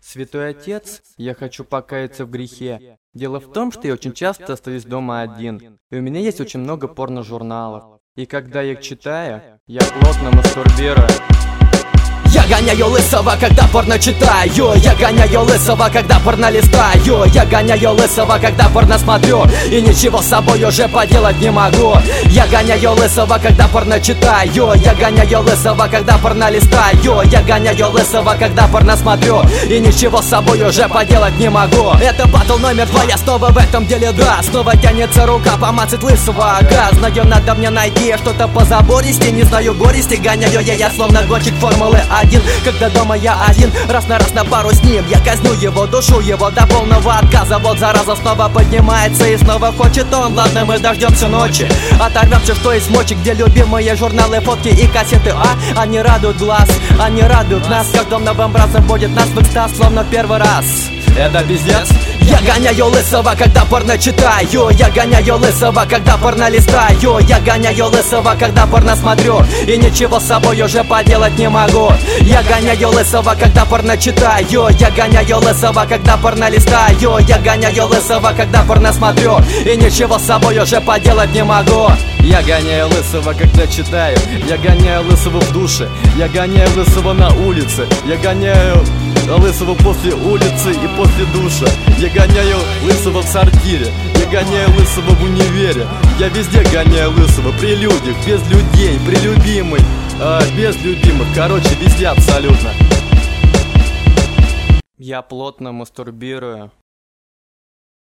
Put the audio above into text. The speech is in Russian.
Святой Отец, я хочу покаяться в грехе. Дело в том, что я очень часто остаюсь дома один, и у меня есть очень много порно-журналов. И когда я их читаю, я плотно мастурбирую. Я гоняю лысого, когда порно читаю. Я гоняю лысого, когда порно листаю. Я гоняю лысого, когда порно смотрю, и ничего с собой уже поделать не могу. Я гоняю лысого, когда порно читаю. Я гоняю лысого, когда порно листаю. Я гоняю лысого, когда порно смотрю, и ничего с собой уже поделать не могу. Это батл номер 2, я снова в этом деле, да. Снова тянется рука помацать лысого. Знаю, надо мне найти что-то позабористей. Не знаю горести, гоняю я словно гонщик Формулы 1. Когда дома я один, раз на пару с ним. Я казню его, душу его до полного отказа. Вот зараза снова поднимается и снова хочет он. Ладно, мы дождемся ночи, оторвемся, что есть мочи. Где любимые журналы, фотки и кассеты, они радуют глаз, они радуют нас. Как дом новым бразом будет нас в экстаз, словно первый раз. Это пиздец. Я гоняю лысого, когда порно читаю. Я гоняю лысого, когда порно листаю. Я гоняю лысого, когда порно смотрю, и ничего с собой уже поделать не могу. Я гоняю лысого, когда порно читаю. Я гоняю лысого, когда порно листаю. Я гоняю лысого, когда порно смотрю, и ничего с собой уже поделать не могу. Я гоняю лысого, когда читаю. Я гоняю лысого в душе. Я гоняю лысого на улице. Я гоняю лысого после улицы и после душа. Я гоняю лысого в сортире. Я гоняю лысого в универе. Я везде гоняю лысого, при людях, без людей, при любимой, без любимых, короче, везде абсолютно. Я плотно мастурбирую.